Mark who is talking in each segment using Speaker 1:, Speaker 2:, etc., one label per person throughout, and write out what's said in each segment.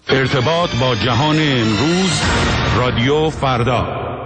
Speaker 1: ارتباط با جهان امروز، رادیو فردا.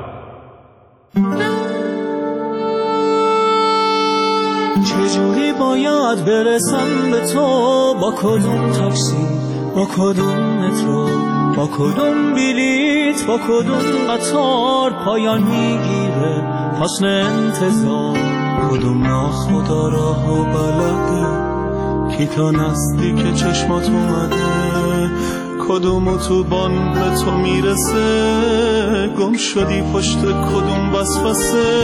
Speaker 2: چجوری باید برسم به تو؟ با کدوم تاکسی، با کدوم مترو، با کدوم بلیت، با کدوم قطار پایان میگیره فصل انتظار؟ کدوم ناخدا راهو بلده کی تا نزدیک چشمات اومده؟ کدوم اتوبان به تو میرسه؟ گم شدی پشت کدوم وسوسه؟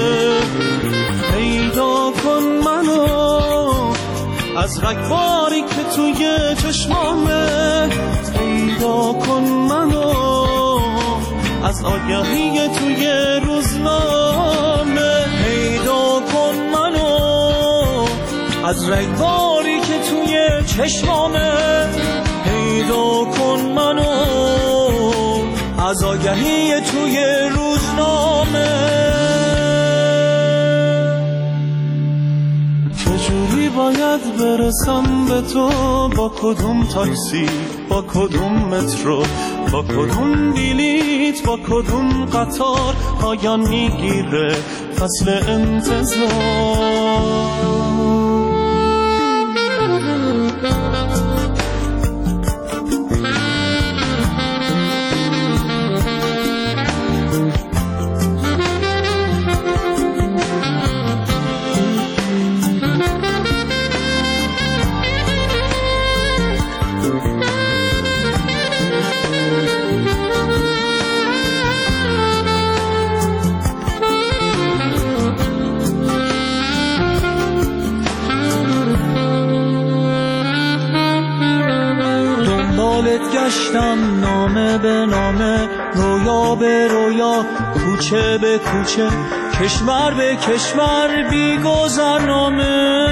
Speaker 2: پیدا کن منو از رگباری که توی چشمامه، پیدا کن منو از آگهی توی روزنامه، پیدا کن منو از رگباری که توی چشمامه، پیدا کن منو از آگهی توی روزنامه. چجوری باید برسم به تو؟ با کدوم تاکسی، با کدوم مترو، با کدوم بلیت، با کدوم قطار پایان میگیره فصل انتظار؟ گشتم نامه به نامه، رویا به رویا، کوچه به کوچه، کشور به کشور، بی گذرنامه.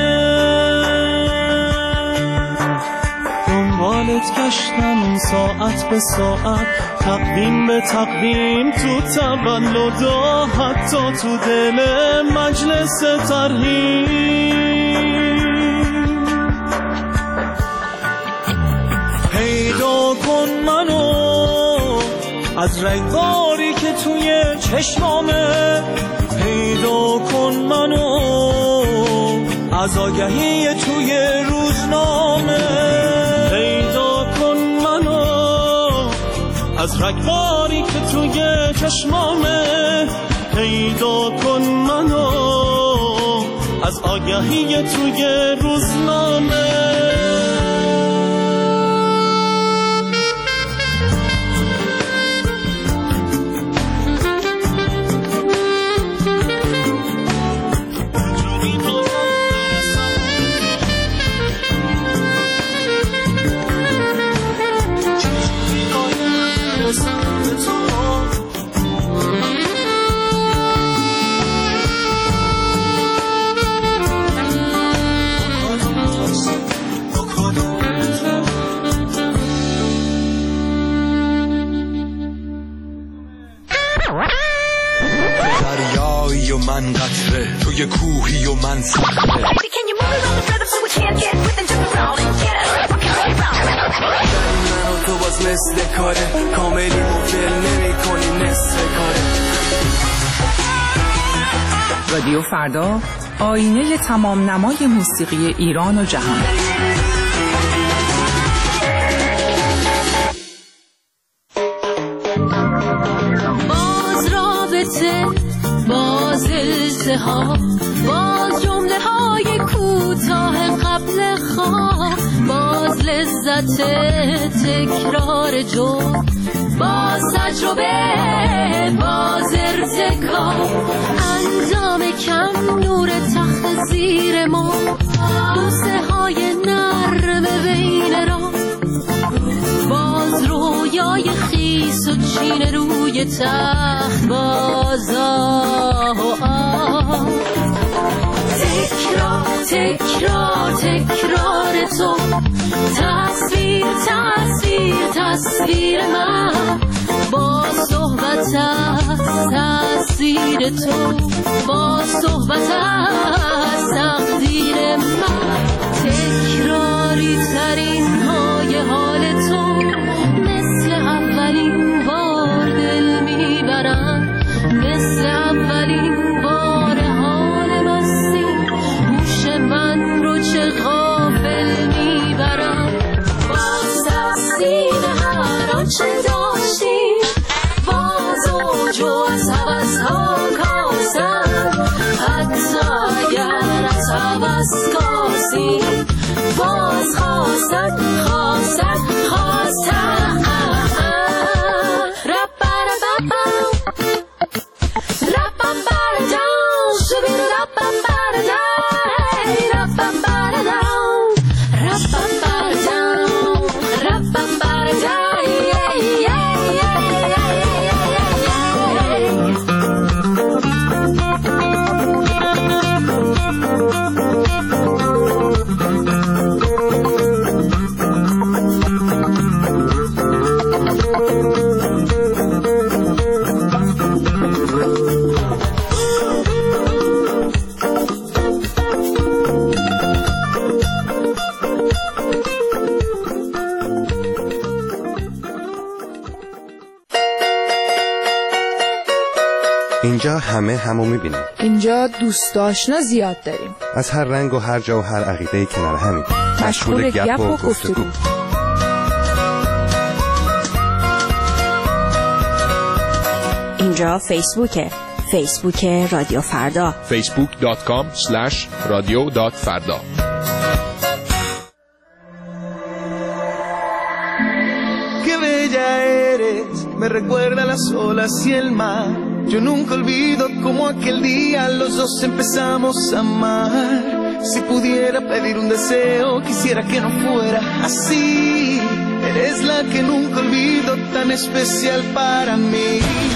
Speaker 2: دنبالت گشتم ساعت به ساعت، تقویم به تقویم، تو تولدا، حتی تو دل مجلس ترحیم. پیدا کن منو از رگباری که توی چشمامه، پیدا کن منو از آگهی توی روزنامه، پیدا کن منو از رگباری که توی چشمامه، پیدا کن منو از آگهی توی روزنامه.
Speaker 3: دریایی و من قطره، توی کوهی و من صخره. در من و تو باز مثل کاره، کاملی مفل نمی کنی نصف کاره.
Speaker 4: رادیو فردا، آینه تمام نمای موسیقی ایران و جهان.
Speaker 5: باز رابطه، باز التهاب، باز جمله های کوتاه قبل خواب، باز لذت تکرار جرم، باز تجربه، باز ارتکاب، انجام کم، نور تخت زیر ما، بوسه های نرم بین را، باز رویای خیس و چین روی تخت، باز تکرار تکرار تکرار تو، تصویر تصویر تصویر من، با صحبت از تصویر تو، با صحبت از تقدیر من، تکراری ترین های حال تو، مثل خواستت
Speaker 6: اینجا همه همو میبینیم.
Speaker 7: اینجا دوست آشنا زیاد داریم.
Speaker 6: از هر رنگ و هر جا و هر عقیده کنار همین.
Speaker 7: مشغول گپ و گفتگو.
Speaker 8: اینجا فیسبوکه. فیسبوک رادیو فردا.
Speaker 9: facebook.com/radio.farda.
Speaker 2: Qué bella eres, me recuerda las olas y el mar. Yo nunca olvido cómo aquel día los dos empezamos a amar. Si pudiera pedir un deseo, quisiera que no fuera así. Eres la que nunca olvido, tan especial para mí.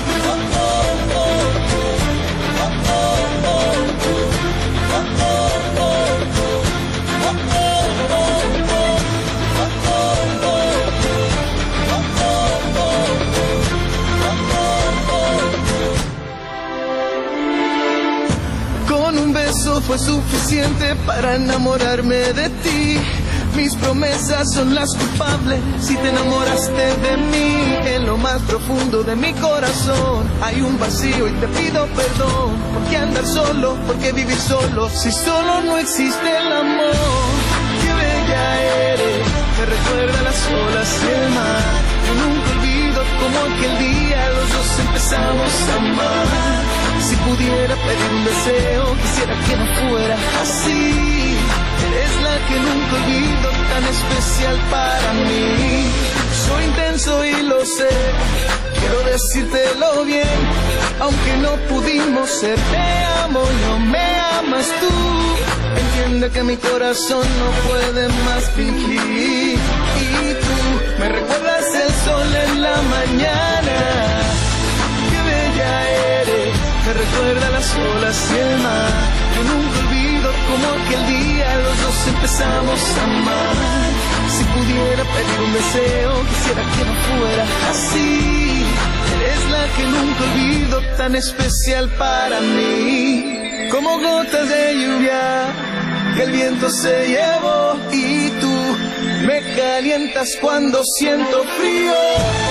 Speaker 2: Eso fue suficiente para enamorarme de ti. Mis promesas son las culpables si te enamoraste de mí. En lo más profundo de mi corazón hay un vacío y te pido perdón. ¿Por qué andar solo? ¿Por qué vivir solo? Si solo no existe el amor. Qué bella eres, me recuerda las olas y el mar. Yo nunca olvido cómo aquel día los dos empezamos a amar. Si pudiera pedir un deseo, quisiera que no fuera así. Eres la que nunca olvido, tan especial para mí. Soy intenso y lo sé, quiero decírtelo bien. Aunque no pudimos ser, te amo, no me amas tú. Entiende que mi corazón no puede más fingir. Y tú me recuerdas el sol en la mañana. Qué bella eres, me recuerda las olas y el mar. Yo nunca olvido cómo aquel día los dos empezamos a amar. Si pudiera pedir un deseo, quisiera que no fuera así. Eres la que nunca olvido, tan especial para mí. Como gotas de lluvia que el viento se llevó. Y tú me calientas cuando siento frío.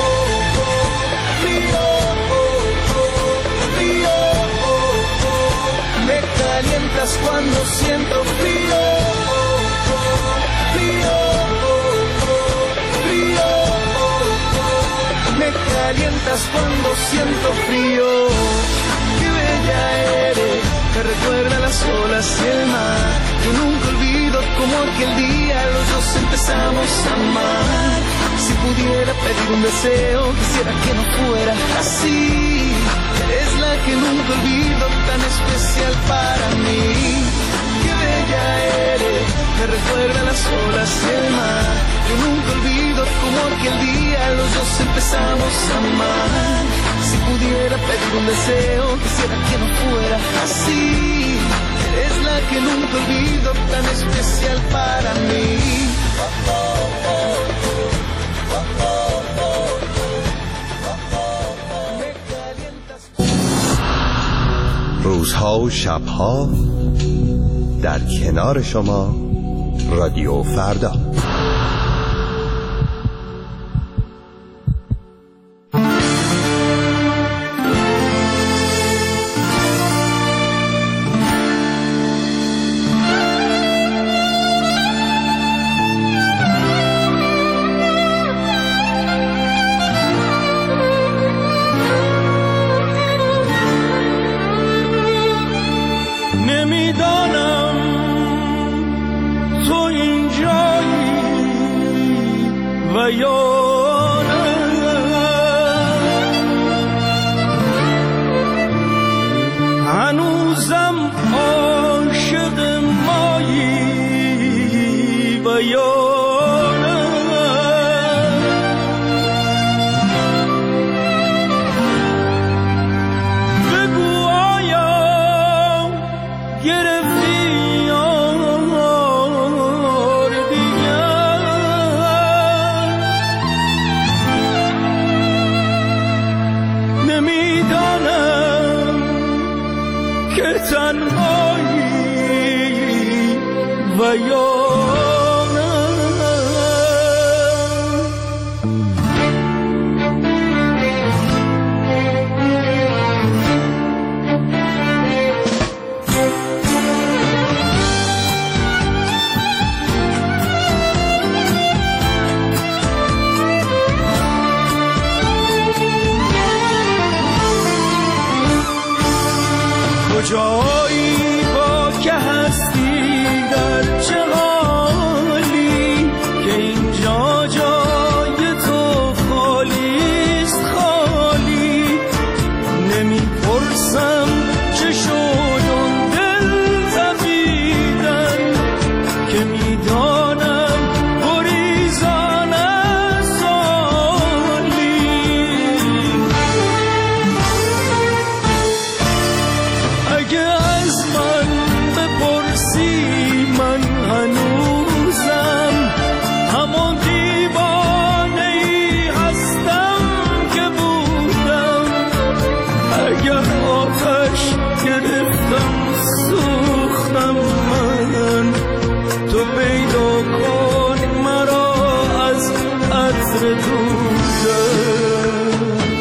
Speaker 2: Me calientas cuando siento frío, frío, frío. Me calientas cuando siento frío. Qué bella eres, me recuerda las olas y el mar. Yo nunca olvido cómo aquel día los dos empezamos a amar. Si pudiera pedir un deseo, quisiera que no fuera así. Eres la que nunca olvido, tan especial para mí. Qué bella eres, me recuerda las olas y el mar. Yo nunca olvido cómo aquel día los dos empezamos a amar. Si pudiera pedir un deseo, quisiera que no fuera así. Eres la que nunca olvido, tan especial para mí.
Speaker 6: روزها و شبها در کنار شما رادیو فردا.
Speaker 2: نمیدانم تو اینجایی یا نه. هنوزم عاشق مایی و یا و یا کجایی با که هستی در چه حالی که اینجا جای تو خالیست خالی. نمیپرسم چه شد اون دل زمیدن که میدانم گریزان از سالی. اگه از من بپرسی من هنوزم همون دیوانه‌ای هستم که بودم. اگر آتش گرفتم سوختم من، تو پیدا کن مرا از عطر دودم.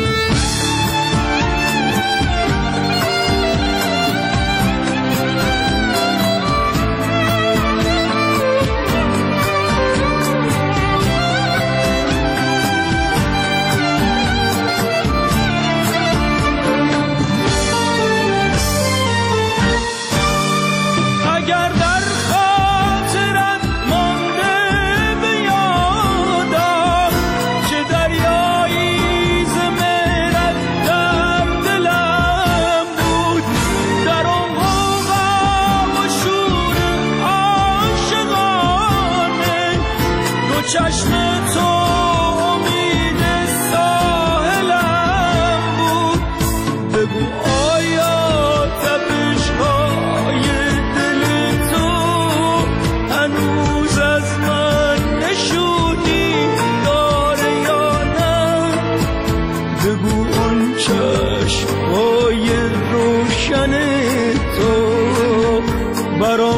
Speaker 2: اگر در خاطرت مانده به یادم چه دریایی ز مهرت در دلم بود. در آن غوغا و شور عاشقانه دو چشم تو امید ساحلم بود. بگو آیا تپش‌های دل تو هنوز از من نشونی داره یا نه؟ بگو آن چشم‌های روشن تو برام